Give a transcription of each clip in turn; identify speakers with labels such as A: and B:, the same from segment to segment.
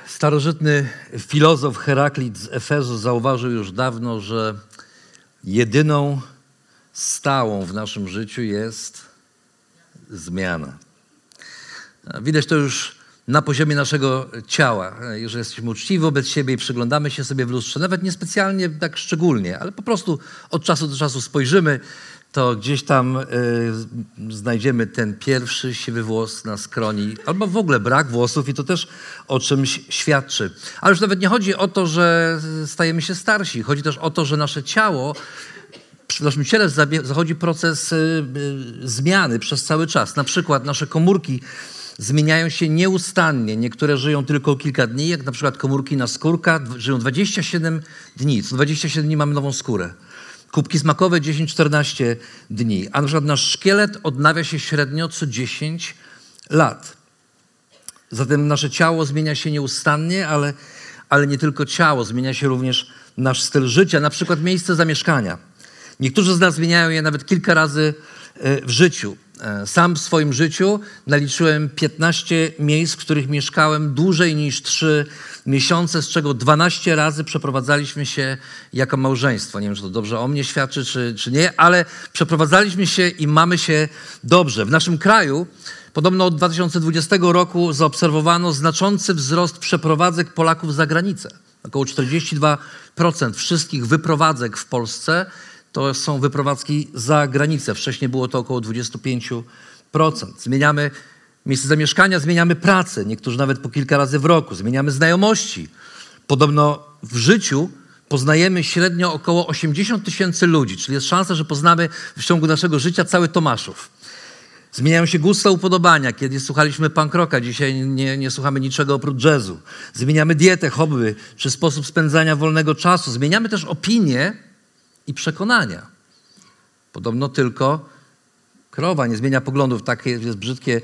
A: Starożytny filozof Heraklit z Efezu zauważył już dawno, że jedyną stałą w naszym życiu jest zmiana. Widać to już na poziomie naszego ciała. Jeżeli jesteśmy uczciwi wobec siebie i przyglądamy się sobie w lustrze, nawet niespecjalnie tak szczególnie, ale po prostu od czasu do czasu spojrzymy, to gdzieś tam znajdziemy ten pierwszy siwy włos na skroni, albo w ogóle brak włosów i to też o czymś świadczy. Ale już nawet nie chodzi o to, że stajemy się starsi. Chodzi też o to, że nasze ciało, w naszym ciele zachodzi proces zmiany przez cały czas. Na przykład nasze komórki zmieniają się nieustannie. Niektóre żyją tylko kilka dni, jak na przykład komórki naskórka żyją 27 dni. Co 27 dni mamy nową skórę. Kubki smakowe 10-14 dni. A na przykład nasz szkielet odnawia się średnio co 10 lat. Zatem nasze ciało zmienia się nieustannie, ale nie tylko ciało. Zmienia się również nasz styl życia, na przykład miejsce zamieszkania. Niektórzy z nas zmieniają je nawet kilka razy w życiu. Sam w swoim życiu naliczyłem 15 miejsc, w których mieszkałem dłużej niż 3 miesiące, z czego 12 razy przeprowadzaliśmy się jako małżeństwo. Nie wiem, czy to dobrze o mnie świadczy, czy nie, ale przeprowadzaliśmy się i mamy się dobrze. W naszym kraju podobno od 2020 roku zaobserwowano znaczący wzrost przeprowadzek Polaków za granicę. Około 42% wszystkich wyprowadzek w Polsce to są wyprowadzki za granicę. Wcześniej było to około 25%. Zmieniamy miejsce zamieszkania, zmieniamy pracę. Niektórzy nawet po kilka razy w roku. Zmieniamy znajomości. Podobno w życiu poznajemy średnio około 80 000 ludzi, czyli jest szansa, że poznamy w ciągu naszego życia cały Tomaszów. Zmieniają się gusta, upodobania. Kiedyś słuchaliśmy punk rocka, dzisiaj nie słuchamy niczego oprócz jazzu. Zmieniamy dietę, hobby czy sposób spędzania wolnego czasu. Zmieniamy też opinie i przekonania. Podobno tylko krowa nie zmienia poglądów. Takie jest brzydkie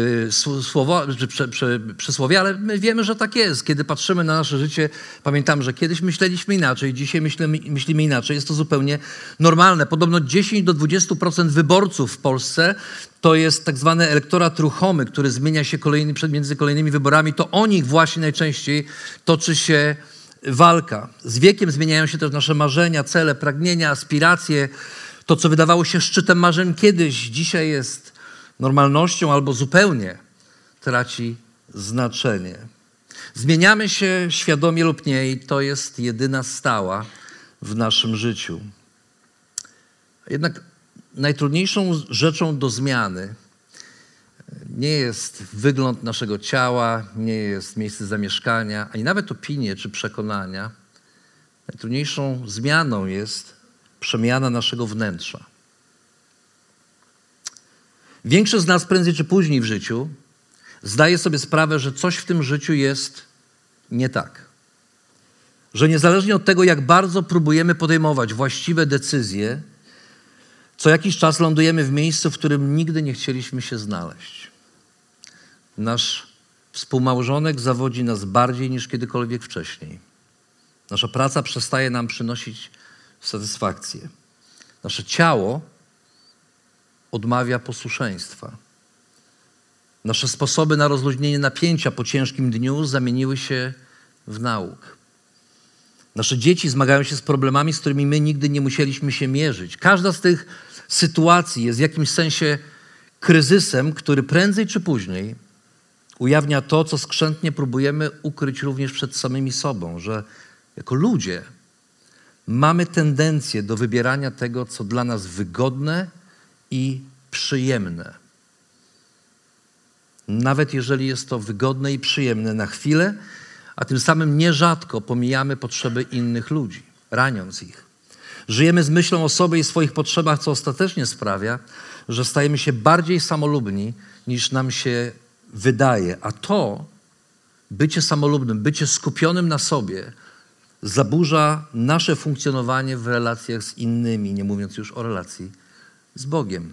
A: słowo, przysłowie, ale my wiemy, że tak jest. Kiedy patrzymy na nasze życie, pamiętamy, że kiedyś myśleliśmy inaczej, dzisiaj myślimy inaczej. Jest to zupełnie normalne. Podobno 10-20% wyborców w Polsce to jest tak zwany elektorat ruchomy, który zmienia się między kolejnymi wyborami. To o nich właśnie najczęściej toczy się walka. Z wiekiem zmieniają się też nasze marzenia, cele, pragnienia, aspiracje. To, co wydawało się szczytem marzeń kiedyś, dzisiaj jest normalnością albo zupełnie traci znaczenie. Zmieniamy się świadomie lub nie i to jest jedyna stała w naszym życiu. Jednak najtrudniejszą rzeczą do zmiany nie jest wygląd naszego ciała, nie jest miejsce zamieszkania, ani nawet opinie czy przekonania. Najtrudniejszą zmianą jest przemiana naszego wnętrza. Większość z nas prędzej czy później w życiu zdaje sobie sprawę, że coś w tym życiu jest nie tak. Że niezależnie od tego, jak bardzo próbujemy podejmować właściwe decyzje, co jakiś czas lądujemy w miejscu, w którym nigdy nie chcieliśmy się znaleźć. Nasz współmałżonek zawodzi nas bardziej niż kiedykolwiek wcześniej. Nasza praca przestaje nam przynosić satysfakcję. Nasze ciało odmawia posłuszeństwa. Nasze sposoby na rozluźnienie napięcia po ciężkim dniu zamieniły się w nauk. Nasze dzieci zmagają się z problemami, z którymi my nigdy nie musieliśmy się mierzyć. Każda z tych sytuacji jest w jakimś sensie kryzysem, który prędzej czy później ujawnia to, co skrzętnie próbujemy ukryć również przed samymi sobą, że jako ludzie mamy tendencję do wybierania tego, co dla nas wygodne i przyjemne. Nawet jeżeli jest to wygodne i przyjemne na chwilę, a tym samym nierzadko pomijamy potrzeby innych ludzi, raniąc ich. Żyjemy z myślą o sobie i swoich potrzebach, co ostatecznie sprawia, że stajemy się bardziej samolubni, niż nam się wydaje. A to bycie samolubnym, bycie skupionym na sobie zaburza nasze funkcjonowanie w relacjach z innymi, nie mówiąc już o relacji z Bogiem.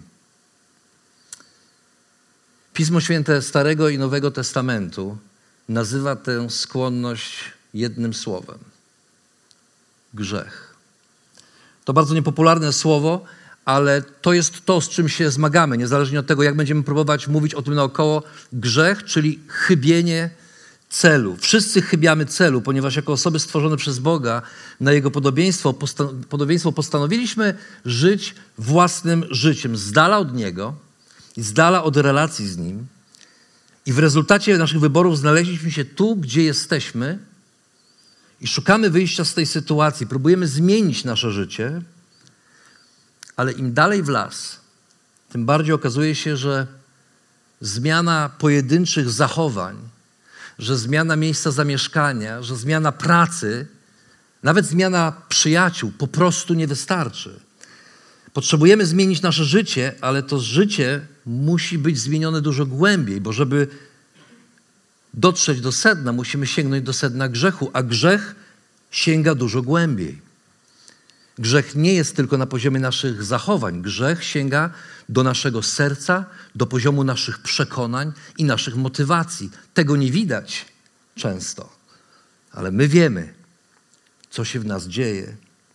A: Pismo Święte Starego i Nowego Testamentu nazywa tę skłonność jednym słowem. Grzech. To bardzo niepopularne słowo, ale to jest to, z czym się zmagamy, niezależnie od tego, jak będziemy próbować mówić o tym naokoło. Grzech, czyli chybienie celu. Wszyscy chybiamy celu, ponieważ jako osoby stworzone przez Boga na Jego podobieństwo postanowiliśmy żyć własnym życiem, z dala od Niego i z dala od relacji z Nim. I w rezultacie naszych wyborów znaleźliśmy się tu, gdzie jesteśmy i szukamy wyjścia z tej sytuacji. Próbujemy zmienić nasze życie, ale im dalej w las, tym bardziej okazuje się, że zmiana pojedynczych zachowań, że zmiana miejsca zamieszkania, że zmiana pracy, nawet zmiana przyjaciół po prostu nie wystarczy. Potrzebujemy zmienić nasze życie, ale to życie musi być zmienione dużo głębiej, bo żeby dotrzeć do sedna, musimy sięgnąć do sedna grzechu, a grzech sięga dużo głębiej. Grzech nie jest tylko na poziomie naszych zachowań. Grzech sięga do naszego serca, do poziomu naszych przekonań i naszych motywacji. Tego nie widać często, ale my wiemy, co się w nas dzieje.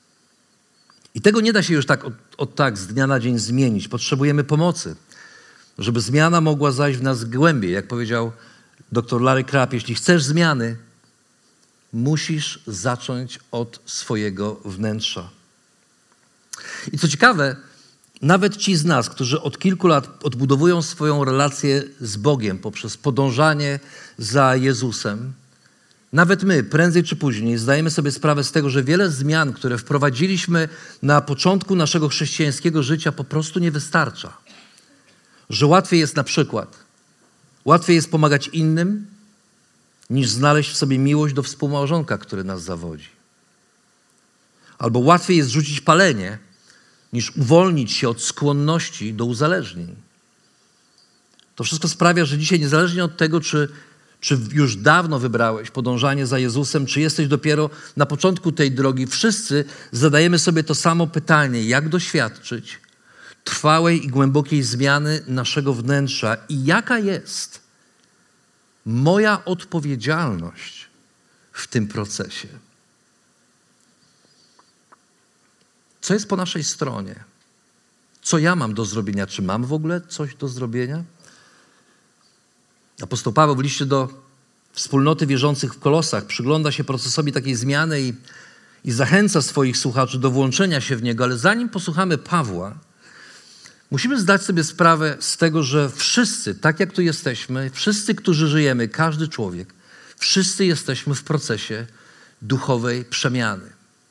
A: I tego nie da się już tak tak z dnia na dzień zmienić. Potrzebujemy pomocy, żeby zmiana mogła zajść w nas głębiej. Jak powiedział dr Larry Crabb, jeśli chcesz zmiany, musisz zacząć od swojego wnętrza. I co ciekawe, nawet ci z nas, którzy od kilku lat odbudowują swoją relację z Bogiem poprzez podążanie za Jezusem, nawet my, prędzej czy później, zdajemy sobie sprawę z tego, że wiele zmian, które wprowadziliśmy na początku naszego chrześcijańskiego życia, po prostu nie wystarcza. Że łatwiej jest na przykład, łatwiej jest pomagać innym, niż znaleźć w sobie miłość do współmałżonka, który nas zawodzi. Albo łatwiej jest rzucić palenie, niż uwolnić się od skłonności do uzależnień. To wszystko sprawia, że dzisiaj niezależnie od tego, czy już dawno wybrałeś podążanie za Jezusem, czy jesteś dopiero na początku tej drogi, wszyscy zadajemy sobie to samo pytanie, jak doświadczyć trwałej i głębokiej zmiany naszego wnętrza i jaka jest moja odpowiedzialność w tym procesie. Co jest po naszej stronie? Co ja mam do zrobienia? Czy mam w ogóle coś do zrobienia? Apostoł Paweł w liście do wspólnoty wierzących w Kolosach przygląda się procesowi takiej zmiany i zachęca swoich słuchaczy do włączenia się w niego. Ale zanim posłuchamy Pawła, musimy zdać sobie sprawę z tego, że wszyscy, tak jak tu jesteśmy, wszyscy, którzy żyjemy, każdy człowiek, wszyscy jesteśmy w procesie duchowej przemiany.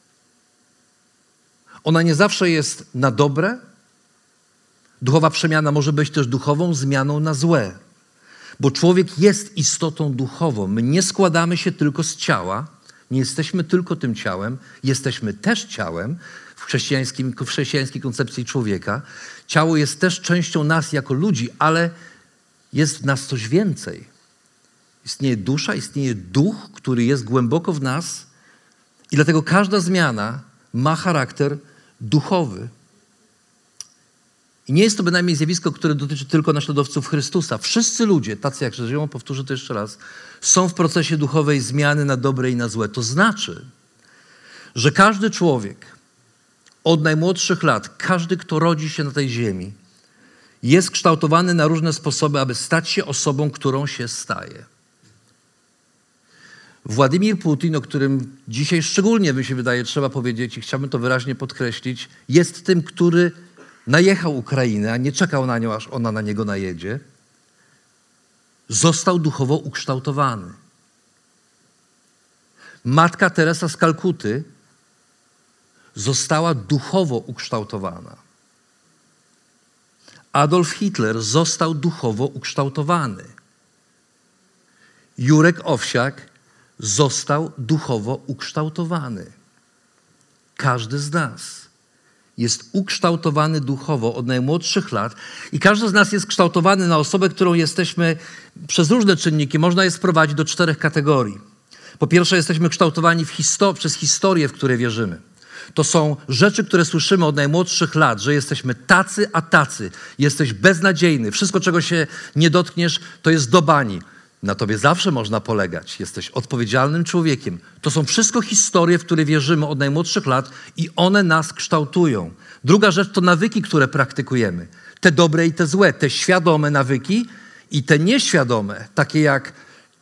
A: Ona nie zawsze jest na dobre. Duchowa przemiana może być też duchową zmianą na złe. Bo człowiek jest istotą duchową. My nie składamy się tylko z ciała, nie jesteśmy tylko tym ciałem, jesteśmy też ciałem w chrześcijańskiej koncepcji człowieka. Ciało jest też częścią nas jako ludzi, ale jest w nas coś więcej. Istnieje dusza, istnieje duch, który jest głęboko w nas i dlatego każda zmiana ma charakter duchowy. I nie jest to bynajmniej zjawisko, które dotyczy tylko naśladowców Chrystusa. Wszyscy ludzie, tacy jak żyją, powtórzę to jeszcze raz, są w procesie duchowej zmiany na dobre i na złe. To znaczy, że każdy człowiek od najmłodszych lat, każdy, kto rodzi się na tej ziemi, jest kształtowany na różne sposoby, aby stać się osobą, którą się staje. Władimir Putin, o którym dzisiaj szczególnie, mi się wydaje, trzeba powiedzieć i chciałbym to wyraźnie podkreślić, jest tym, który najechał Ukrainę, a nie czekał na nią, aż ona na niego najedzie. Został duchowo ukształtowany. Matka Teresa z Kalkuty została duchowo ukształtowana. Adolf Hitler został duchowo ukształtowany. Jurek Owsiak został duchowo ukształtowany. Każdy z nas jest ukształtowany duchowo od najmłodszych lat i każdy z nas jest kształtowany na osobę, którą jesteśmy przez różne czynniki. Można je sprowadzić do 4 kategorii. Po pierwsze, jesteśmy kształtowani przez historię, w które wierzymy. To są rzeczy, które słyszymy od najmłodszych lat, że jesteśmy tacy, a tacy. Jesteś beznadziejny. Wszystko, czego się nie dotkniesz, to jest do bani. Na tobie zawsze można polegać. Jesteś odpowiedzialnym człowiekiem. To są wszystko historie, w które wierzymy od najmłodszych lat i one nas kształtują. Druga rzecz to nawyki, które praktykujemy. Te dobre i te złe. Te świadome nawyki i te nieświadome. Takie jak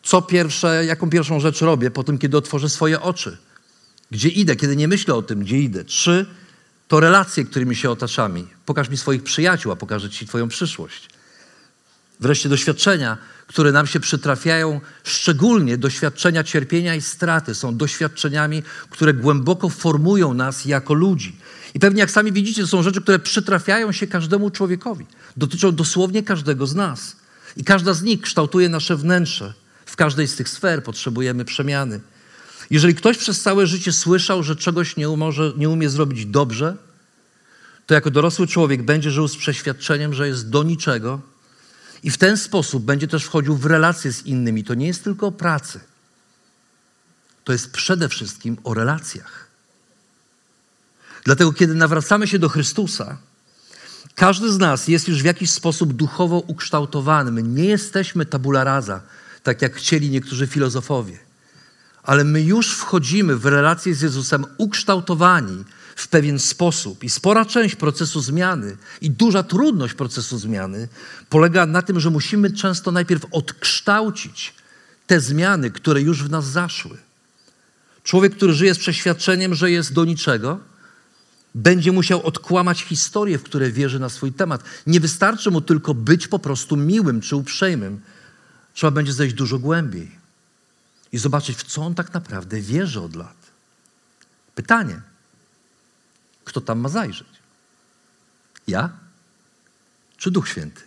A: jaką pierwszą rzecz robię po tym, kiedy otworzę swoje oczy? Gdzie idę, kiedy nie myślę o tym, gdzie idę? 3, to relacje, którymi się otaczamy. Pokaż mi swoich przyjaciół, a pokażę ci twoją przyszłość. Wreszcie doświadczenia, które nam się przytrafiają, szczególnie doświadczenia cierpienia i straty, są doświadczeniami, które głęboko formują nas jako ludzi. I pewnie jak sami widzicie, to są rzeczy, które przytrafiają się każdemu człowiekowi. Dotyczą dosłownie każdego z nas. I każda z nich kształtuje nasze wnętrze. W każdej z tych sfer potrzebujemy przemiany. Jeżeli ktoś przez całe życie słyszał, że czegoś nie umie zrobić dobrze, to jako dorosły człowiek będzie żył z przeświadczeniem, że jest do niczego i w ten sposób będzie też wchodził w relacje z innymi. To nie jest tylko o pracy. To jest przede wszystkim o relacjach. Dlatego, kiedy nawracamy się do Chrystusa, każdy z nas jest już w jakiś sposób duchowo ukształtowany. My nie jesteśmy tabula rasa, tak jak chcieli niektórzy filozofowie. Ale my już wchodzimy w relacje z Jezusem ukształtowani w pewien sposób. I spora część procesu zmiany i duża trudność procesu zmiany polega na tym, że musimy często najpierw odkształcić te zmiany, które już w nas zaszły. Człowiek, który żyje z przeświadczeniem, że jest do niczego, będzie musiał odkłamać historię, w które wierzy na swój temat. Nie wystarczy mu tylko być po prostu miłym czy uprzejmym. Trzeba będzie zejść dużo głębiej i zobaczyć, w co on tak naprawdę wierzy od lat. Pytanie, kto tam ma zajrzeć? Ja czy Duch Święty?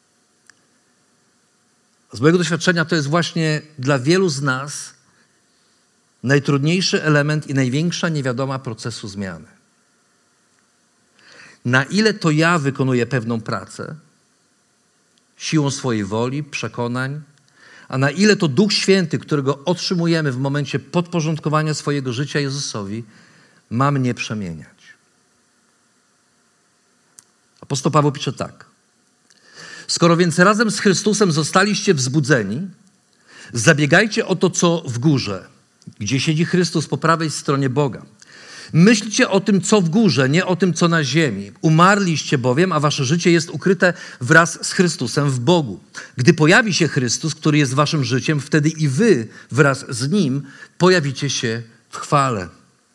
A: Z mojego doświadczenia to jest właśnie dla wielu z nas najtrudniejszy element i największa niewiadoma procesu zmiany. Na ile to ja wykonuję pewną pracę, siłą swojej woli, przekonań, a na ile to Duch Święty, którego otrzymujemy w momencie podporządkowania swojego życia Jezusowi, ma mnie przemieniać. Apostoł Paweł pisze tak. Skoro więc razem z Chrystusem zostaliście wzbudzeni, zabiegajcie o to, co w górze, gdzie siedzi Chrystus po prawej stronie Boga. Myślcie o tym, co w górze, nie o tym, co na ziemi. Umarliście bowiem, a wasze życie jest ukryte wraz z Chrystusem w Bogu. Gdy pojawi się Chrystus, który jest waszym życiem, wtedy i wy wraz z Nim pojawicie się w chwale.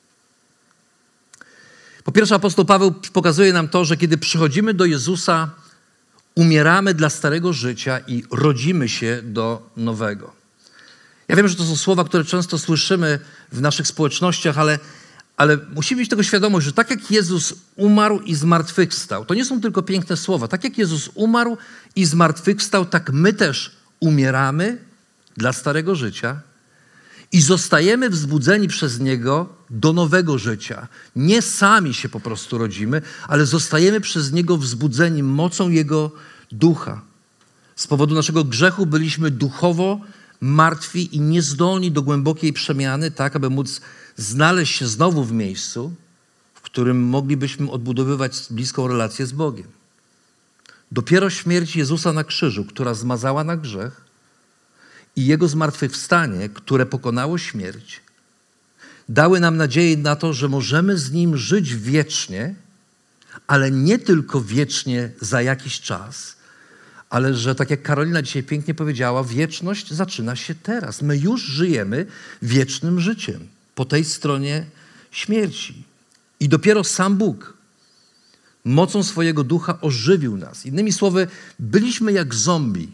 A: Po pierwsze, apostoł Paweł pokazuje nam to, że kiedy przychodzimy do Jezusa, umieramy dla starego życia i rodzimy się do nowego. Ja wiem, że to są słowa, które często słyszymy w naszych społecznościach, ale musimy mieć tego świadomość, że tak jak Jezus umarł i zmartwychwstał, to nie są tylko piękne słowa. Tak jak Jezus umarł i zmartwychwstał, tak my też umieramy dla starego życia i zostajemy wzbudzeni przez Niego do nowego życia. Nie sami się po prostu rodzimy, ale zostajemy przez Niego wzbudzeni mocą Jego ducha. Z powodu naszego grzechu byliśmy duchowo martwi i niezdolni do głębokiej przemiany, tak aby móc znaleźć się znowu w miejscu, w którym moglibyśmy odbudowywać bliską relację z Bogiem. Dopiero śmierć Jezusa na krzyżu, która zmazała na grzech, i Jego zmartwychwstanie, które pokonało śmierć, dały nam nadzieję na to, że możemy z Nim żyć wiecznie, ale nie tylko wiecznie za jakiś czas, ale że, tak jak Karolina dzisiaj pięknie powiedziała, wieczność zaczyna się teraz. My już żyjemy wiecznym życiem po tej stronie śmierci. I dopiero sam Bóg mocą swojego ducha ożywił nas. Innymi słowy, byliśmy jak zombie.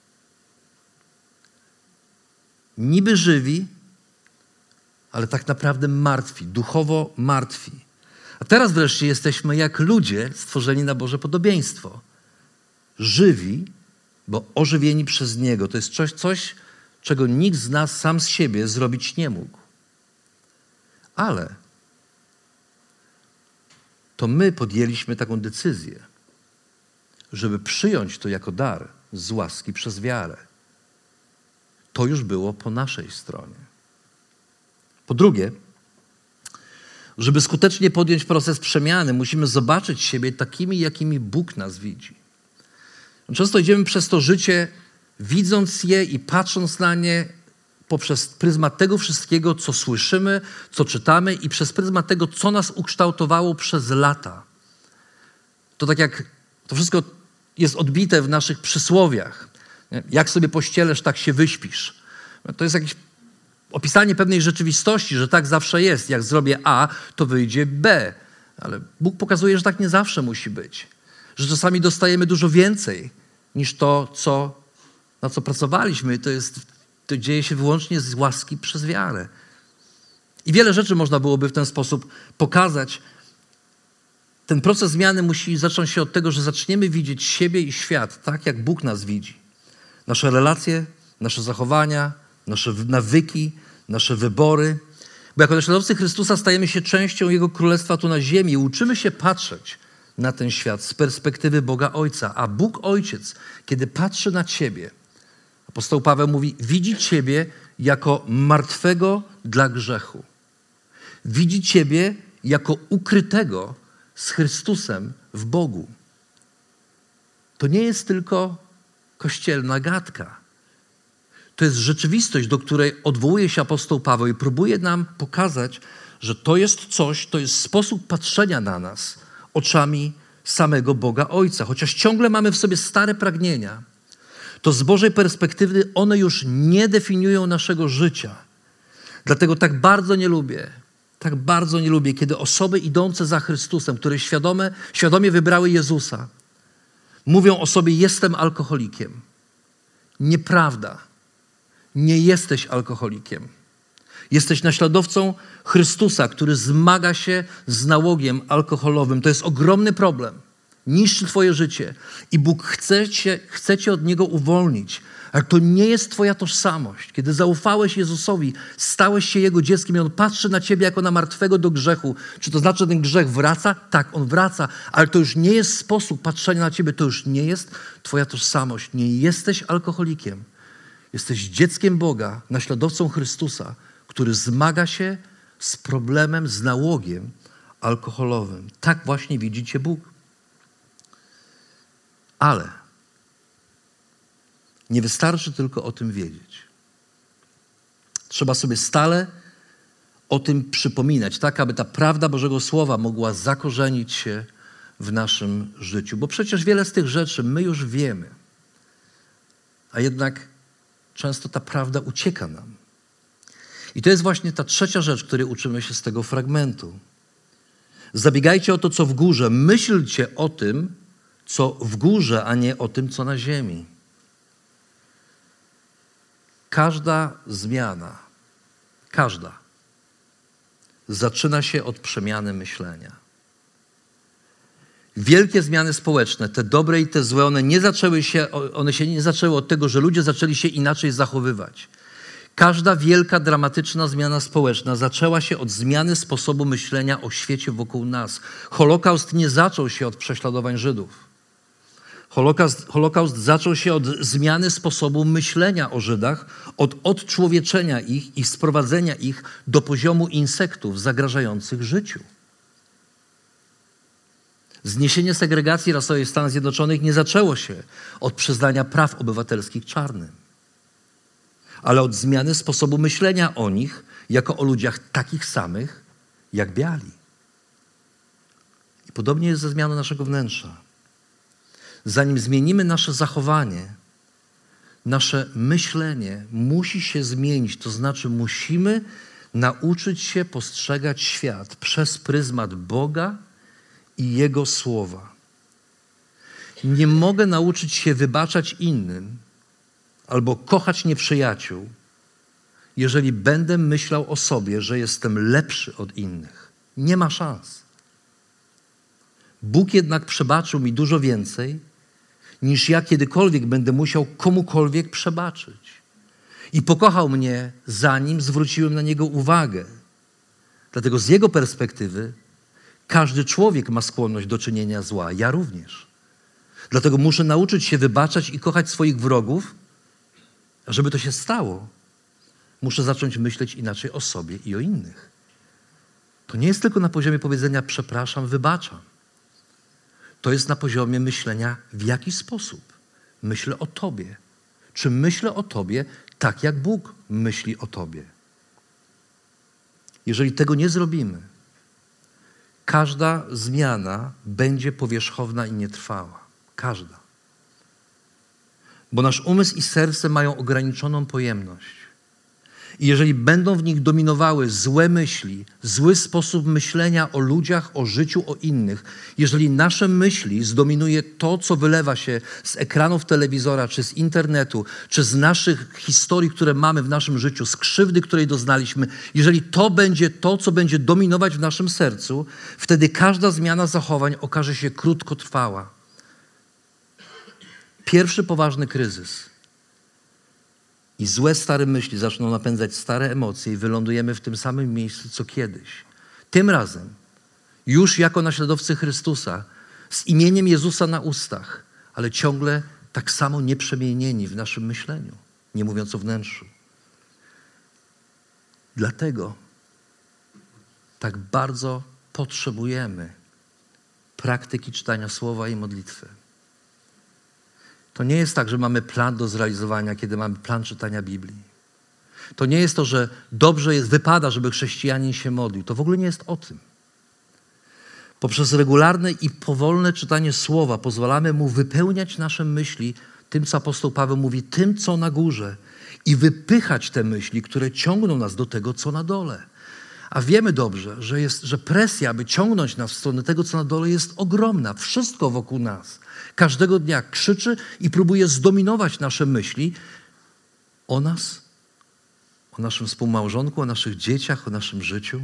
A: Niby żywi, ale tak naprawdę martwi, duchowo martwi. A teraz wreszcie jesteśmy jak ludzie stworzeni na Boże podobieństwo. Żywi, bo ożywieni przez Niego. To jest coś, czego nikt z nas sam z siebie zrobić nie mógł. Ale to my podjęliśmy taką decyzję, żeby przyjąć to jako dar z łaski przez wiarę. To już było po naszej stronie. Po drugie, żeby skutecznie podjąć proces przemiany, musimy zobaczyć siebie takimi, jakimi Bóg nas widzi. Często idziemy przez to życie, widząc je i patrząc na nie poprzez pryzmat tego wszystkiego, co słyszymy, co czytamy i przez pryzmat tego, co nas ukształtowało przez lata. To tak jak to wszystko jest odbite w naszych przysłowiach. Jak sobie pościelesz, tak się wyśpisz. To jest jakieś opisanie pewnej rzeczywistości, że tak zawsze jest. Jak zrobię A, to wyjdzie B. Ale Bóg pokazuje, że tak nie zawsze musi być. Że czasami dostajemy dużo więcej niż to, na co pracowaliśmy. To dzieje się wyłącznie z łaski przez wiarę. I wiele rzeczy można byłoby w ten sposób pokazać. Ten proces zmiany musi zacząć się od tego, że zaczniemy widzieć siebie i świat tak, jak Bóg nas widzi. Nasze relacje, nasze zachowania, nasze nawyki, nasze wybory. Bo jako naśladowcy Chrystusa stajemy się częścią Jego Królestwa tu na ziemi i uczymy się patrzeć na ten świat z perspektywy Boga Ojca. A Bóg Ojciec, kiedy patrzy na ciebie, apostoł Paweł mówi, widzi ciebie jako martwego dla grzechu. Widzi ciebie jako ukrytego z Chrystusem w Bogu. To nie jest tylko kościelna gadka. To jest rzeczywistość, do której odwołuje się apostoł Paweł i próbuje nam pokazać, że to jest coś, to jest sposób patrzenia na nas oczami samego Boga Ojca. Chociaż ciągle mamy w sobie stare pragnienia, to z Bożej perspektywy one już nie definiują naszego życia. Dlatego tak bardzo nie lubię, kiedy osoby idące za Chrystusem, które świadomie wybrały Jezusa, mówią o sobie, jestem alkoholikiem. Nieprawda. Nie jesteś alkoholikiem. Jesteś naśladowcą Chrystusa, który zmaga się z nałogiem alkoholowym. To jest ogromny problem. Niszczy twoje życie i Bóg chce cię od niego uwolnić. Ale to nie jest twoja tożsamość. Kiedy zaufałeś Jezusowi, stałeś się Jego dzieckiem i On patrzy na ciebie jako na martwego do grzechu. Czy to znaczy, że ten grzech wraca? Tak, on wraca, ale to już nie jest sposób patrzenia na ciebie. To już nie jest twoja tożsamość. Nie jesteś alkoholikiem. Jesteś dzieckiem Boga, naśladowcą Chrystusa, który zmaga się z problemem, z nałogiem alkoholowym. Tak właśnie widzi cię Bóg. Ale nie wystarczy tylko o tym wiedzieć. Trzeba sobie stale o tym przypominać, tak aby ta prawda Bożego Słowa mogła zakorzenić się w naszym życiu. Bo przecież wiele z tych rzeczy my już wiemy, a jednak często ta prawda ucieka nam. I to jest właśnie ta trzecia rzecz, której uczymy się z tego fragmentu. Zabiegajcie o to, co w górze. Myślcie o tym, co w górze, a nie o tym, co na ziemi. Każda zmiana, zaczyna się od przemiany myślenia. Wielkie zmiany społeczne, te dobre i te złe, one się nie zaczęły od tego, że ludzie zaczęli się inaczej zachowywać. Każda wielka, dramatyczna zmiana społeczna zaczęła się od zmiany sposobu myślenia o świecie wokół nas. Holokaust nie zaczął się od prześladowań Żydów. Holokaust zaczął się od zmiany sposobu myślenia o Żydach, od odczłowieczenia ich i sprowadzenia ich do poziomu insektów zagrażających życiu. Zniesienie segregacji rasowej w Stanach Zjednoczonych nie zaczęło się od przyznania praw obywatelskich czarnym, ale od zmiany sposobu myślenia o nich jako o ludziach takich samych jak biali. I podobnie jest ze zmianą naszego wnętrza. Zanim zmienimy nasze zachowanie, nasze myślenie musi się zmienić. To znaczy musimy nauczyć się postrzegać świat przez pryzmat Boga i Jego Słowa. Nie mogę nauczyć się wybaczać innym albo kochać nieprzyjaciół, jeżeli będę myślał o sobie, że jestem lepszy od innych. Nie ma szans. Bóg jednak przebaczył mi dużo więcej, niż ja kiedykolwiek będę musiał komukolwiek przebaczyć. I pokochał mnie, zanim zwróciłem na Niego uwagę. Dlatego z Jego perspektywy każdy człowiek ma skłonność do czynienia zła, ja również. Dlatego muszę nauczyć się wybaczać i kochać swoich wrogów, a żeby to się stało, muszę zacząć myśleć inaczej o sobie i o innych. To nie jest tylko na poziomie powiedzenia przepraszam, wybaczam. To jest na poziomie myślenia, w jaki sposób myślę o Tobie. Czy myślę o Tobie tak, jak Bóg myśli o Tobie? Jeżeli tego nie zrobimy, każda zmiana będzie powierzchowna i nietrwała. Każda. Bo nasz umysł i serce mają ograniczoną pojemność. I jeżeli będą w nich dominowały złe myśli, zły sposób myślenia o ludziach, o życiu, o innych, jeżeli nasze myśli zdominuje to, co wylewa się z ekranów telewizora, czy z internetu, czy z naszych historii, które mamy w naszym życiu, z krzywdy, której doznaliśmy, jeżeli to będzie to, co będzie dominować w naszym sercu, wtedy każda zmiana zachowań okaże się krótkotrwała. Pierwszy poważny kryzys. I złe, stare myśli zaczną napędzać stare emocje i wylądujemy w tym samym miejscu, co kiedyś. Tym razem, już jako naśladowcy Chrystusa, z imieniem Jezusa na ustach, ale ciągle tak samo nieprzemienieni w naszym myśleniu, nie mówiąc o wnętrzu. Dlatego tak bardzo potrzebujemy praktyki czytania Słowa i modlitwy. To nie jest tak, że mamy plan do zrealizowania, kiedy mamy plan czytania Biblii. To nie jest to, że dobrze jest, wypada, żeby chrześcijanin się modlił. To w ogóle nie jest o tym. Poprzez regularne i powolne czytanie Słowa pozwalamy Mu wypełniać nasze myśli tym, co apostoł Paweł mówi, tym, co na górze i wypychać te myśli, które ciągną nas do tego, co na dole. A wiemy dobrze, że presja, aby ciągnąć nas w stronę tego, co na dole, jest ogromna. Wszystko wokół nas każdego dnia krzyczy i próbuje zdominować nasze myśli o nas, o naszym współmałżonku, o naszych dzieciach, o naszym życiu.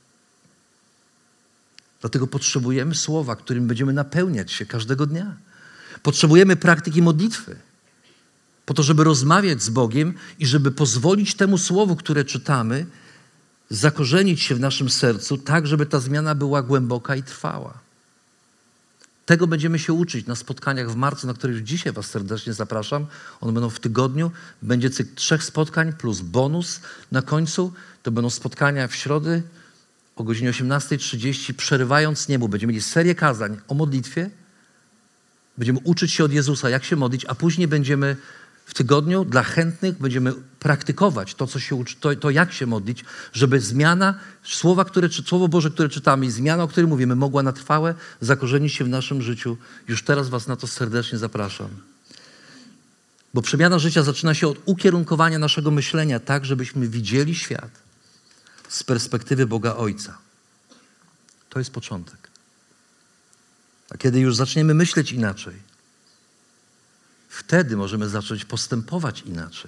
A: Dlatego potrzebujemy Słowa, którym będziemy napełniać się każdego dnia. Potrzebujemy praktyki modlitwy, po to, żeby rozmawiać z Bogiem i żeby pozwolić temu Słowu, które czytamy, zakorzenić się w naszym sercu tak, żeby ta zmiana była głęboka i trwała. Tego będziemy się uczyć na spotkaniach w marcu, na które już dzisiaj was serdecznie zapraszam. One będą w tygodniu. Będzie cykl 3 spotkań plus bonus na końcu. To będą spotkania w środę o godzinie 18:30. Przerywając niebo będziemy mieli serię kazań o modlitwie. Będziemy uczyć się od Jezusa, jak się modlić, a później będziemy w tygodniu dla chętnych będziemy praktykować to, co się uczy, to jak się modlić, żeby zmiana, Słowo Boże, które czytamy i zmiana, o której mówimy, mogła na trwałe zakorzenić się w naszym życiu. Już teraz was na to serdecznie zapraszam. Bo przemiana życia zaczyna się od ukierunkowania naszego myślenia tak, żebyśmy widzieli świat z perspektywy Boga Ojca. To jest początek. A kiedy już zaczniemy myśleć inaczej, wtedy możemy zacząć postępować inaczej.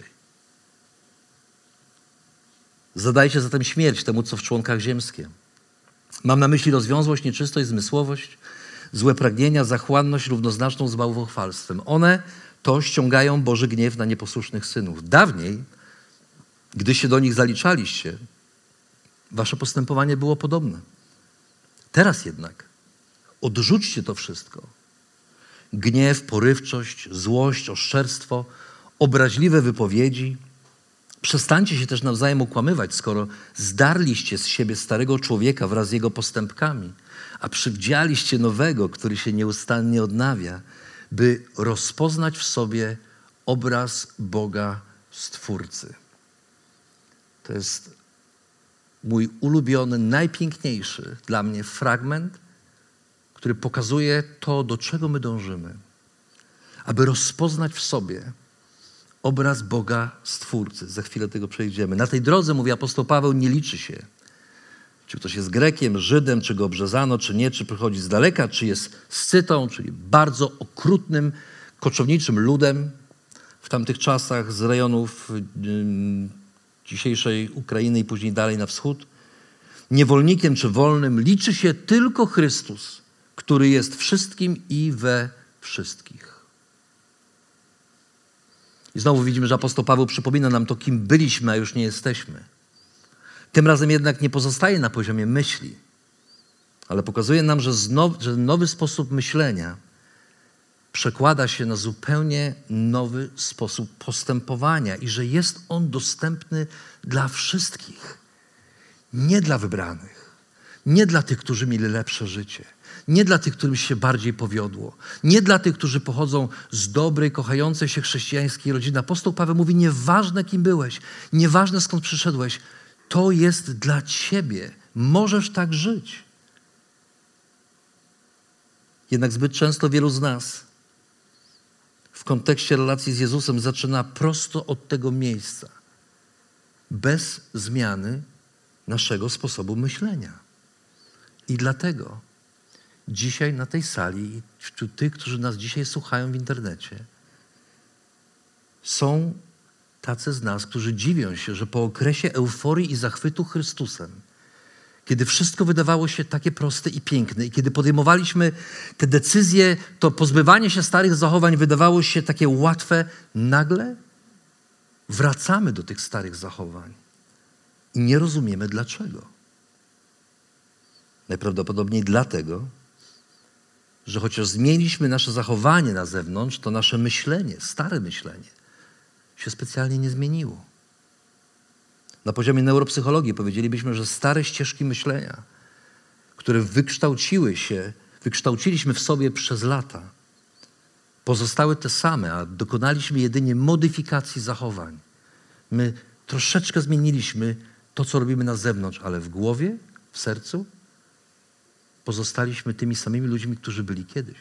A: Zadajcie zatem śmierć temu, co w członkach ziemskie. Mam na myśli rozwiązłość, nieczystość, zmysłowość, złe pragnienia, zachłanność równoznaczną z bałwochwalstwem. One to ściągają Boży gniew na nieposłusznych synów. Dawniej, gdy się do nich zaliczaliście, wasze postępowanie było podobne. Teraz jednak odrzućcie to wszystko. Gniew, porywczość, złość, oszczerstwo, obraźliwe wypowiedzi. Przestańcie się też nawzajem okłamywać, skoro zdarliście z siebie starego człowieka wraz z jego postępkami, a przywdzialiście nowego, który się nieustannie odnawia, by rozpoznać w sobie obraz Boga Stwórcy. To jest mój ulubiony, najpiękniejszy dla mnie fragment, który pokazuje to, do czego my dążymy. Aby rozpoznać w sobie obraz Boga Stwórcy. Za chwilę do tego przejdziemy. Na tej drodze, mówi apostoł Paweł, nie liczy się, czy ktoś jest Grekiem, Żydem, czy go obrzezano, czy nie, czy przychodzi z daleka, czy jest Scytą, czyli bardzo okrutnym, koczowniczym ludem w tamtych czasach z rejonów dzisiejszej Ukrainy i później dalej na wschód. Niewolnikiem czy wolnym liczy się tylko Chrystus, który jest wszystkim i we wszystkich. I znowu widzimy, że apostoł Paweł przypomina nam to, kim byliśmy, a już nie jesteśmy. Tym razem jednak nie pozostaje na poziomie myśli, ale pokazuje nam, że nowy sposób myślenia przekłada się na zupełnie nowy sposób postępowania i że jest on dostępny dla wszystkich. Nie dla wybranych, nie dla tych, którzy mieli lepsze życie, nie dla tych, którym się bardziej powiodło, nie dla tych, którzy pochodzą z dobrej, kochającej się chrześcijańskiej rodziny. Apostoł Paweł mówi, nieważne kim byłeś, nieważne skąd przyszedłeś, to jest dla ciebie. Możesz tak żyć. Jednak zbyt często wielu z nas w kontekście relacji z Jezusem zaczyna prosto od tego miejsca. bez zmiany naszego sposobu myślenia. I dlatego dzisiaj na tej sali i wśród tych, którzy nas dzisiaj słuchają w internecie, są tacy z nas, którzy dziwią się, że po okresie euforii i zachwytu Chrystusem, kiedy wszystko wydawało się takie proste i piękne i kiedy podejmowaliśmy te decyzje, to pozbywanie się starych zachowań wydawało się takie łatwe, nagle wracamy do tych starych zachowań i nie rozumiemy dlaczego. Najprawdopodobniej dlatego, że chociaż zmieniliśmy nasze zachowanie na zewnątrz, to nasze myślenie, stare myślenie się specjalnie nie zmieniło. Na poziomie neuropsychologii powiedzielibyśmy, że stare ścieżki myślenia, które wykształciliśmy w sobie przez lata, pozostały te same, a dokonaliśmy jedynie modyfikacji zachowań. My troszeczkę zmieniliśmy to, co robimy na zewnątrz, ale w głowie, w sercu pozostaliśmy tymi samymi ludźmi, którzy byli kiedyś.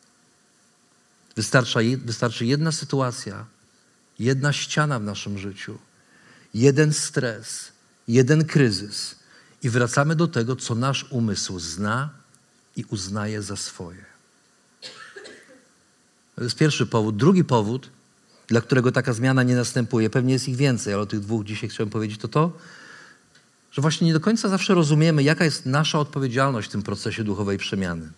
A: Wystarczy jedna sytuacja, jedna ściana w naszym życiu, jeden stres, jeden kryzys i wracamy do tego, co nasz umysł zna i uznaje za swoje. To jest pierwszy powód. Drugi powód, dla którego taka zmiana nie następuje, pewnie jest ich więcej, ale o tych dwóch dzisiaj chciałem powiedzieć, to, że właśnie nie do końca zawsze rozumiemy, jaka jest nasza odpowiedzialność w tym procesie duchowej przemiany.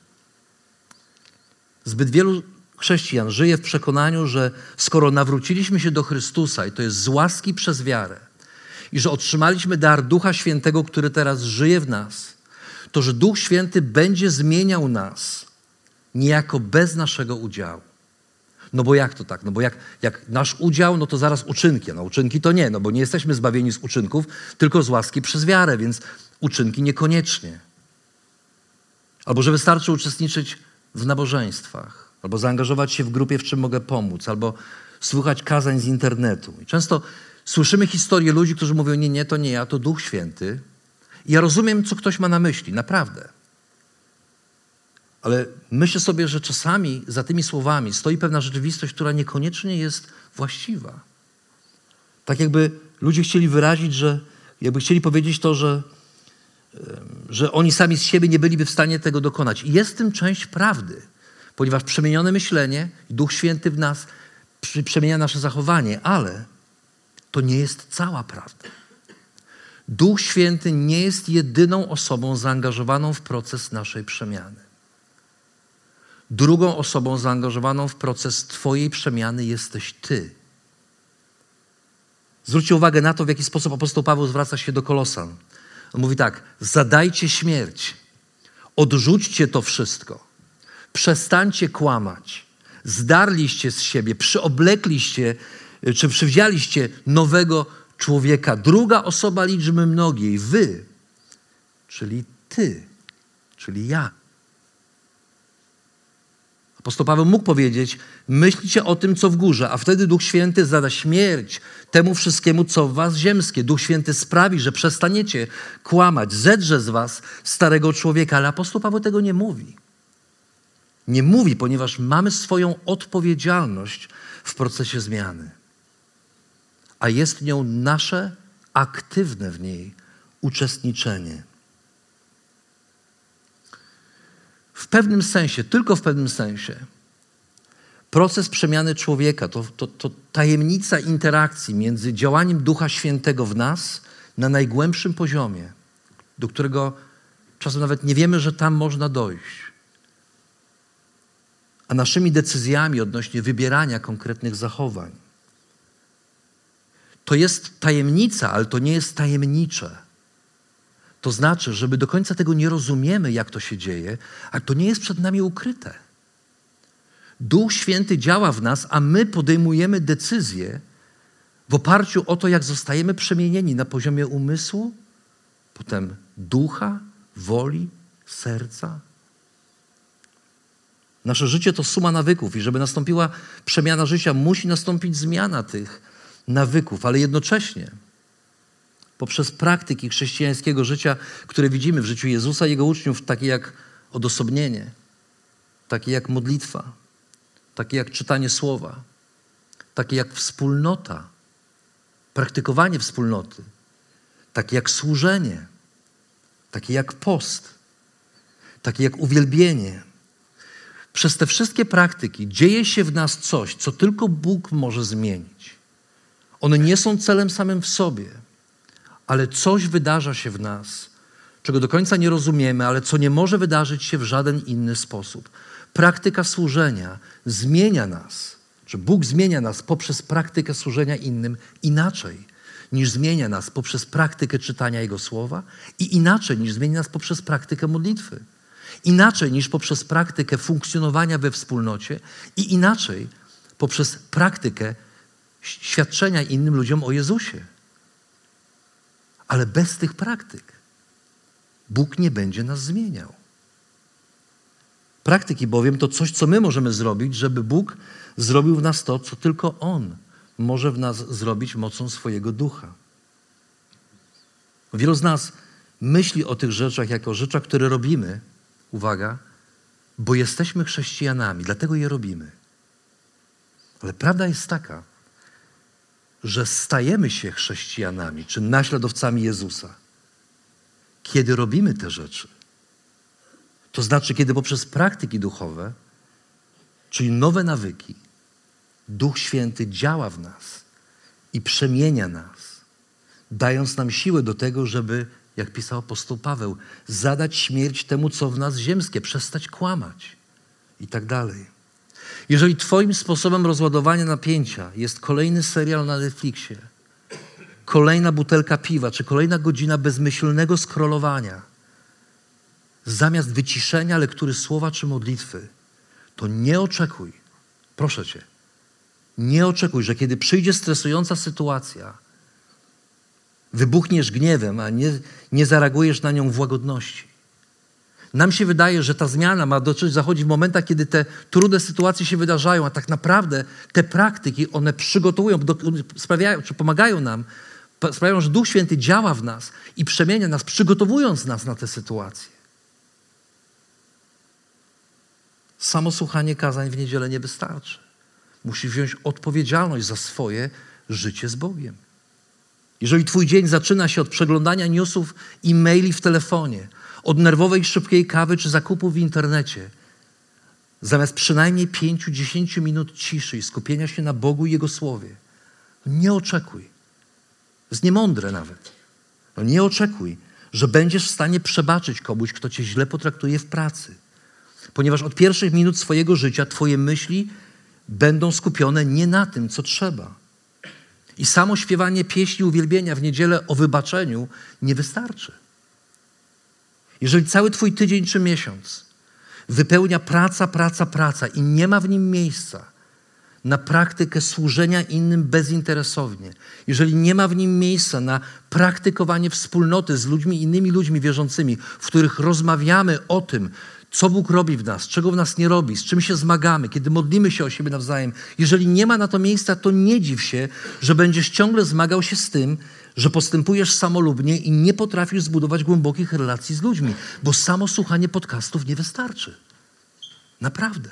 A: Zbyt wielu chrześcijan żyje w przekonaniu, że skoro nawróciliśmy się do Chrystusa i to jest z łaski przez wiarę i że otrzymaliśmy dar Ducha Świętego, który teraz żyje w nas, to że Duch Święty będzie zmieniał nas niejako bez naszego udziału. No bo jak to tak? No bo jak nasz udział, no to zaraz uczynki. No uczynki to nie, no bo nie jesteśmy zbawieni z uczynków, tylko z łaski przez wiarę, więc uczynki niekoniecznie. Albo że wystarczy uczestniczyć w nabożeństwach, albo zaangażować się w grupie, w czym mogę pomóc, albo słuchać kazań z internetu. I często słyszymy historie ludzi, którzy mówią, nie, to nie ja, to Duch Święty. I ja rozumiem, co ktoś ma na myśli, naprawdę. Ale myślę sobie, że czasami za tymi słowami stoi pewna rzeczywistość, która niekoniecznie jest właściwa. Tak jakby ludzie chcieli wyrazić, jakby chcieli powiedzieć to, że oni sami z siebie nie byliby w stanie tego dokonać. I jest w tym część prawdy, ponieważ przemienione myślenie, Duch Święty w nas przemienia nasze zachowanie, ale to nie jest cała prawda. Duch Święty nie jest jedyną osobą zaangażowaną w proces naszej przemiany. Drugą osobą zaangażowaną w proces twojej przemiany jesteś ty. Zwróćcie uwagę na to, w jaki sposób apostoł Paweł zwraca się do Kolosan. On mówi tak, zadajcie śmierć, odrzućcie to wszystko, przestańcie kłamać, zdarliście z siebie, przyoblekliście, czy przywdzialiście nowego człowieka. Druga osoba liczby mnogiej, wy, czyli ty, czyli ja. Apostoł Paweł mógł powiedzieć, myślcie o tym, co w górze, a wtedy Duch Święty zada śmierć temu wszystkiemu, co w was ziemskie. Duch Święty sprawi, że przestaniecie kłamać, zedrze z was starego człowieka. Ale apostoł Paweł tego nie mówi. Nie mówi, ponieważ mamy swoją odpowiedzialność w procesie zmiany. A jest nią nasze aktywne w niej uczestniczenie. W pewnym sensie, tylko w pewnym sensie, proces przemiany człowieka to tajemnica interakcji między działaniem Ducha Świętego w nas na najgłębszym poziomie, do którego czasem nawet nie wiemy, że tam można dojść, a naszymi decyzjami odnośnie wybierania konkretnych zachowań. To jest tajemnica, ale to nie jest tajemnicze. To znaczy, że my do końca tego nie rozumiemy, jak to się dzieje, ale to nie jest przed nami ukryte. Duch Święty działa w nas, a my podejmujemy decyzje w oparciu o to, jak zostajemy przemienieni na poziomie umysłu, potem ducha, woli, serca. Nasze życie to suma nawyków i żeby nastąpiła przemiana życia, musi nastąpić zmiana tych nawyków, ale jednocześnie poprzez praktyki chrześcijańskiego życia, które widzimy w życiu Jezusa i Jego uczniów, takie jak odosobnienie, takie jak modlitwa, takie jak czytanie słowa, takie jak wspólnota, praktykowanie wspólnoty, takie jak służenie, takie jak post, takie jak uwielbienie. Przez te wszystkie praktyki dzieje się w nas coś, co tylko Bóg może zmienić. One nie są celem samym w sobie, ale coś wydarza się w nas, czego do końca nie rozumiemy, ale co nie może wydarzyć się w żaden inny sposób. Praktyka służenia zmienia nas, czy Bóg zmienia nas poprzez praktykę służenia innym inaczej, niż zmienia nas poprzez praktykę czytania Jego Słowa i inaczej niż zmienia nas poprzez praktykę modlitwy. Inaczej niż poprzez praktykę funkcjonowania we wspólnocie i inaczej poprzez praktykę świadczenia innym ludziom o Jezusie. Ale bez tych praktyk Bóg nie będzie nas zmieniał. Praktyki bowiem to coś, co my możemy zrobić, żeby Bóg zrobił w nas to, co tylko On może w nas zrobić mocą swojego ducha. Wielu z nas myśli o tych rzeczach jako rzeczach, które robimy, uwaga, bo jesteśmy chrześcijanami, dlatego je robimy. Ale prawda jest taka, że stajemy się chrześcijanami, czy naśladowcami Jezusa, kiedy robimy te rzeczy. To znaczy, kiedy poprzez praktyki duchowe, czyli nowe nawyki, Duch Święty działa w nas i przemienia nas, dając nam siłę do tego, żeby, jak pisał apostoł Paweł, zadać śmierć temu, co w nas ziemskie, przestać kłamać i tak dalej. Jeżeli twoim sposobem rozładowania napięcia jest kolejny serial na Netflixie, kolejna butelka piwa, czy kolejna godzina bezmyślnego scrollowania, zamiast wyciszenia lektury słowa czy modlitwy, to nie oczekuj, proszę cię, nie oczekuj, że kiedy przyjdzie stresująca sytuacja, wybuchniesz gniewem, a nie zareagujesz na nią w łagodności. Nam się wydaje, że ta zmiana ma zachodzić w momentach, kiedy te trudne sytuacje się wydarzają, a tak naprawdę te praktyki, one przygotowują, sprawiają, czy pomagają nam, sprawiają, że Duch Święty działa w nas i przemienia nas, przygotowując nas na te sytuacje. Samo słuchanie kazań w niedzielę nie wystarczy. Musisz wziąć odpowiedzialność za swoje życie z Bogiem. Jeżeli twój dzień zaczyna się od przeglądania newsów i maili w telefonie, od nerwowej, szybkiej kawy czy zakupów w internecie, zamiast przynajmniej 5-10 minut ciszy i skupienia się na Bogu i Jego Słowie, nie oczekuj. To jest niemądre nawet. Nie oczekuj, że będziesz w stanie przebaczyć komuś, kto cię źle potraktuje w pracy. Ponieważ od pierwszych minut swojego życia twoje myśli będą skupione nie na tym, co trzeba. I samo śpiewanie pieśni uwielbienia w niedzielę o wybaczeniu nie wystarczy. Jeżeli cały twój tydzień czy miesiąc wypełnia praca i nie ma w nim miejsca na praktykę służenia innym bezinteresownie, jeżeli nie ma w nim miejsca na praktykowanie wspólnoty z ludźmi, innymi ludźmi wierzącymi, w których rozmawiamy o tym, co Bóg robi w nas, czego w nas nie robi, z czym się zmagamy, kiedy modlimy się o siebie nawzajem. Jeżeli nie ma na to miejsca, to nie dziw się, że będziesz ciągle zmagał się z tym, że postępujesz samolubnie i nie potrafisz zbudować głębokich relacji z ludźmi, bo samo słuchanie podcastów nie wystarczy. Naprawdę.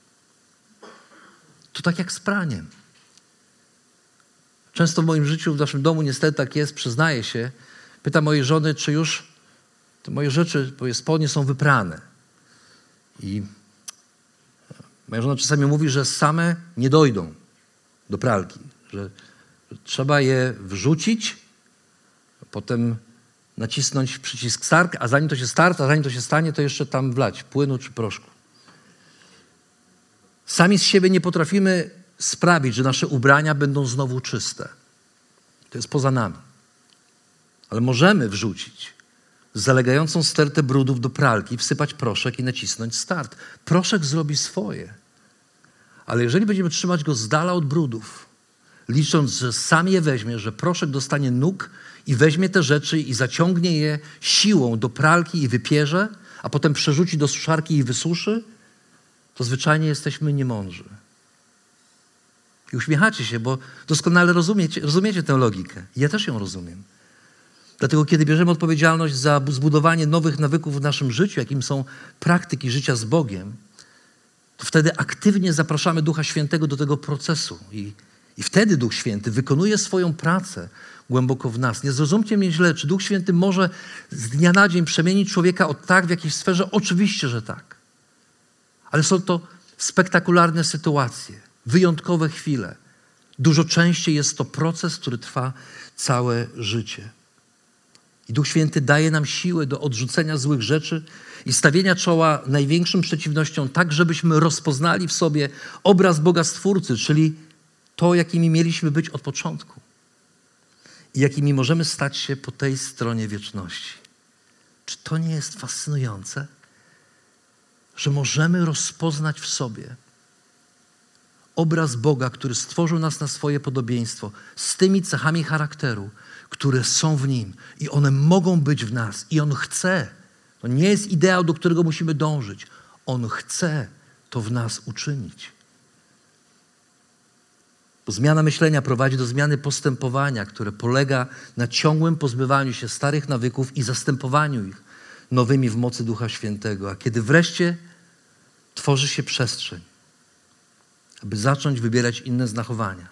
A: To tak jak z praniem. Często w moim życiu, w naszym domu niestety tak jest, przyznaję się, pytam mojej żony, czy już te moje rzeczy, moje spodnie są wyprane. I moja żona czasami mówi, że same nie dojdą do pralki, że trzeba je wrzucić, potem nacisnąć przycisk start, a zanim to się stanie, to jeszcze tam wlać płynu czy proszku. Sami z siebie nie potrafimy sprawić, że nasze ubrania będą znowu czyste. To jest poza nami. Ale możemy wrzucić zalegającą stertę brudów do pralki, wsypać proszek i nacisnąć start. Proszek zrobi swoje. Ale jeżeli będziemy trzymać go z dala od brudów, licząc, że sam je weźmie, że proszek dostanie nóg i weźmie te rzeczy i zaciągnie je siłą do pralki i wypierze, a potem przerzuci do suszarki i wysuszy, to zwyczajnie jesteśmy niemądrzy. I uśmiechacie się, bo doskonale rozumiecie tę logikę. Ja też ją rozumiem. Dlatego kiedy bierzemy odpowiedzialność za zbudowanie nowych nawyków w naszym życiu, jakim są praktyki życia z Bogiem, to wtedy aktywnie zapraszamy Ducha Świętego do tego procesu. I I wtedy Duch Święty wykonuje swoją pracę głęboko w nas. Nie zrozumcie mnie źle, czy Duch Święty może z dnia na dzień przemienić człowieka w jakiejś sferze? Oczywiście, że tak. Ale są to spektakularne sytuacje, wyjątkowe chwile. Dużo częściej jest to proces, który trwa całe życie. I Duch Święty daje nam siłę do odrzucenia złych rzeczy i stawienia czoła największym przeciwnościom tak, żebyśmy rozpoznali w sobie obraz Boga Stwórcy, czyli to, jakimi mieliśmy być od początku i jakimi możemy stać się po tej stronie wieczności. Czy to nie jest fascynujące, że możemy rozpoznać w sobie obraz Boga, który stworzył nas na swoje podobieństwo, z tymi cechami charakteru, które są w Nim i one mogą być w nas i On chce. To nie jest ideał, do którego musimy dążyć. On chce to w nas uczynić. Bo zmiana myślenia prowadzi do zmiany postępowania, które polega na ciągłym pozbywaniu się starych nawyków i zastępowaniu ich nowymi w mocy Ducha Świętego. A kiedy wreszcie tworzy się przestrzeń, aby zacząć wybierać inne zachowania,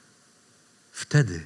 A: wtedy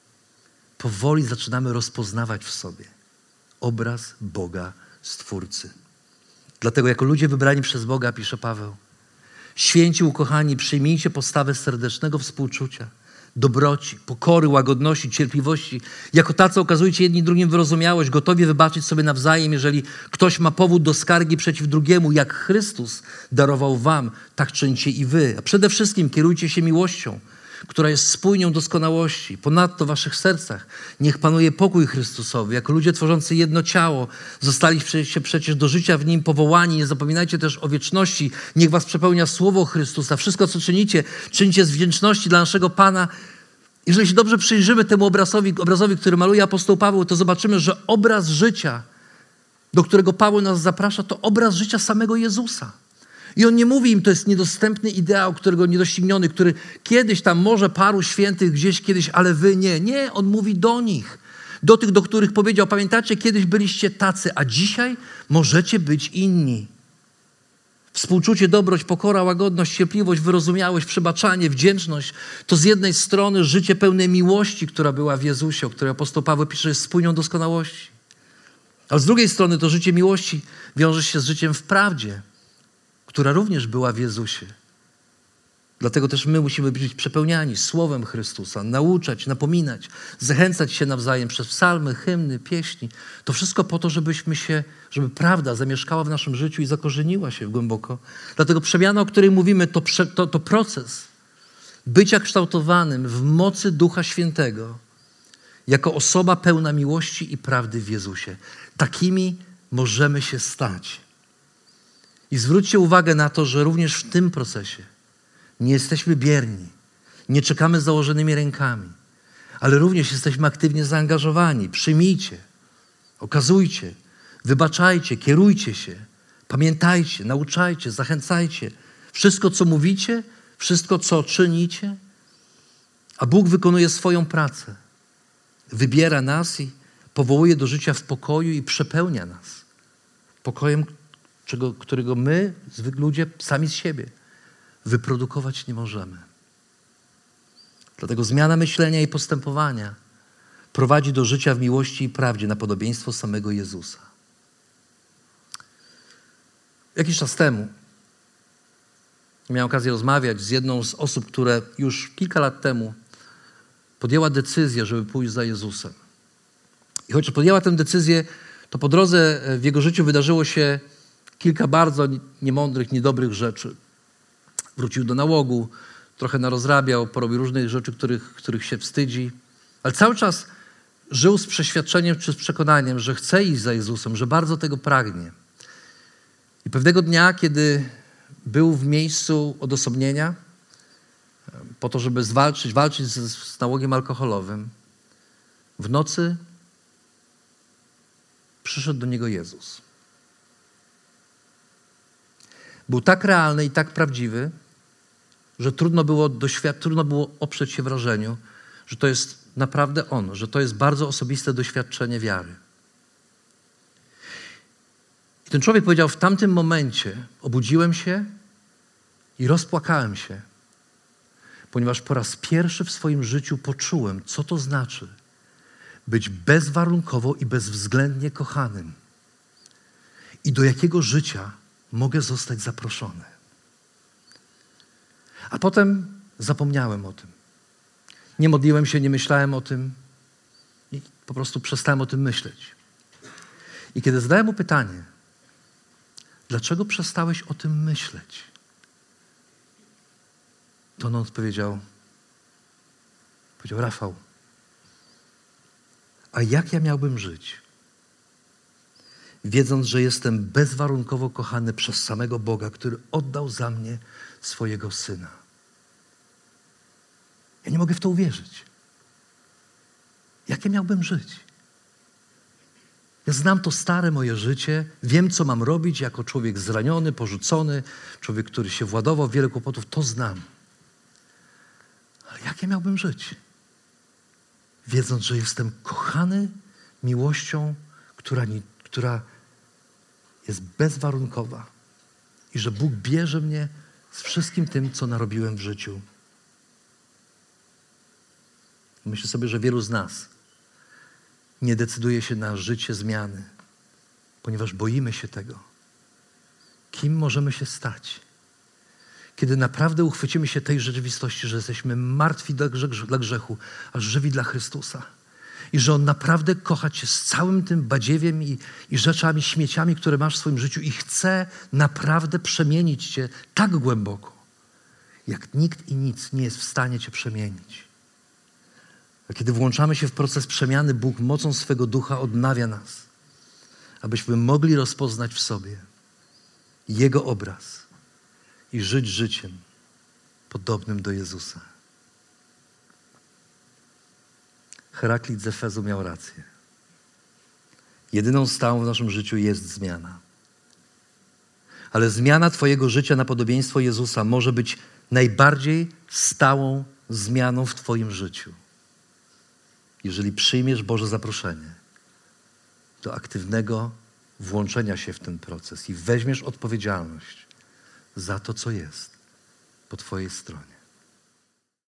A: powoli zaczynamy rozpoznawać w sobie obraz Boga Stwórcy. Dlatego jako ludzie wybrani przez Boga, pisze Paweł, święci ukochani, przyjmijcie postawę serdecznego współczucia, dobroci, pokory, łagodności, cierpliwości. Jako tacy okazujcie jedni drugim wyrozumiałość, gotowi wybaczyć sobie nawzajem, jeżeli ktoś ma powód do skargi przeciw drugiemu. Jak Chrystus darował wam, tak czyńcie i wy. A przede wszystkim kierujcie się miłością, która jest spójnią doskonałości. Ponadto w waszych sercach niech panuje pokój Chrystusowy. Jako ludzie tworzący jedno ciało zostaliście przecież do życia w Nim powołani. Nie zapominajcie też o wieczności. Niech was przepełnia słowo Chrystusa. Wszystko, co czynicie, czyńcie z wdzięczności dla naszego Pana. Jeżeli się dobrze przyjrzymy temu obrazowi, który maluje apostoł Paweł, to zobaczymy, że obraz życia, do którego Paweł nas zaprasza, to obraz życia samego Jezusa. I on nie mówi im, to jest niedostępny ideał, którego niedościgniony, który kiedyś tam może paru świętych gdzieś kiedyś, ale wy nie. Nie, on mówi do nich, do tych, do których powiedział, pamiętacie, kiedyś byliście tacy, a dzisiaj możecie być inni. Współczucie, dobroć, pokora, łagodność, cierpliwość, wyrozumiałość, przebaczanie, wdzięczność to z jednej strony życie pełne miłości, która była w Jezusie, o której apostoł Paweł pisze, jest spójnią doskonałości. A z drugiej strony to życie miłości wiąże się z życiem w prawdzie, która również była w Jezusie. Dlatego też my musimy być przepełniani Słowem Chrystusa, nauczać, napominać, zachęcać się nawzajem przez psalmy, hymny, pieśni. To wszystko po to, żeby prawda zamieszkała w naszym życiu i zakorzeniła się głęboko. Dlatego przemiana, o której mówimy, to proces bycia kształtowanym w mocy Ducha Świętego jako osoba pełna miłości i prawdy w Jezusie. Takimi możemy się stać. I zwróćcie uwagę na to, że również w tym procesie nie jesteśmy bierni, nie czekamy z założonymi rękami, ale również jesteśmy aktywnie zaangażowani. Przyjmijcie, okazujcie, wybaczajcie, kierujcie się, pamiętajcie, nauczajcie, zachęcajcie. Wszystko, co mówicie, wszystko, co czynicie, a Bóg wykonuje swoją pracę. Wybiera nas i powołuje do życia w pokoju i przepełnia nas pokojem, którego my, zwykli ludzie, sami z siebie wyprodukować nie możemy. Dlatego zmiana myślenia i postępowania prowadzi do życia w miłości i prawdzie na podobieństwo samego Jezusa. Jakiś czas temu miałem okazję rozmawiać z jedną z osób, które już kilka lat temu podjęła decyzję, żeby pójść za Jezusem. I choć podjęła tę decyzję, to po drodze w jego życiu wydarzyło się kilka bardzo niemądrych, niedobrych rzeczy. Wrócił do nałogu, trochę narozrabiał, porobił różnych rzeczy, których się wstydzi. Ale cały czas żył z przeświadczeniem czy z przekonaniem, że chce iść za Jezusem, że bardzo tego pragnie. I pewnego dnia, kiedy był w miejscu odosobnienia, po to, żeby walczyć z nałogiem alkoholowym, w nocy przyszedł do niego Jezus. Był tak realny i tak prawdziwy, że trudno było oprzeć się wrażeniu, że to jest naprawdę On, że to jest bardzo osobiste doświadczenie wiary. I ten człowiek powiedział, w tamtym momencie obudziłem się i rozpłakałem się, ponieważ po raz pierwszy w swoim życiu poczułem, co to znaczy być bezwarunkowo i bezwzględnie kochanym i do jakiego życia mogę zostać zaproszony. A potem zapomniałem o tym. Nie modliłem się, nie myślałem o tym i po prostu przestałem o tym myśleć. I kiedy zadałem mu pytanie, dlaczego przestałeś o tym myśleć? To on odpowiedział, Rafał, a jak ja miałbym żyć, wiedząc, że jestem bezwarunkowo kochany przez samego Boga, który oddał za mnie swojego Syna? Ja nie mogę w to uwierzyć. Jak ja miałbym żyć? Ja znam to stare moje życie, wiem, co mam robić jako człowiek zraniony, porzucony, człowiek, który się władował w wiele kłopotów, to znam. Ale jak ja miałbym żyć? Wiedząc, że jestem kochany miłością, która jest bezwarunkowa i że Bóg bierze mnie z wszystkim tym, co narobiłem w życiu. Myślę sobie, że wielu z nas nie decyduje się na życie zmiany, ponieważ boimy się tego. Kim możemy się stać? Kiedy naprawdę uchwycimy się tej rzeczywistości, że jesteśmy martwi dla grzechu, a żywi dla Chrystusa. I że On naprawdę kocha Cię z całym tym badziewiem i rzeczami, śmieciami, które masz w swoim życiu i chce naprawdę przemienić Cię tak głęboko, jak nikt i nic nie jest w stanie Cię przemienić. A kiedy włączamy się w proces przemiany, Bóg mocą swego ducha odnawia nas, abyśmy mogli rozpoznać w sobie Jego obraz i żyć życiem podobnym do Jezusa. Heraklit z Efezu miał rację. Jedyną stałą w naszym życiu jest zmiana. Ale zmiana twojego życia na podobieństwo Jezusa może być najbardziej stałą zmianą w twoim życiu. Jeżeli przyjmiesz Boże zaproszenie do aktywnego włączenia się w ten proces i weźmiesz odpowiedzialność za to, co jest po twojej stronie.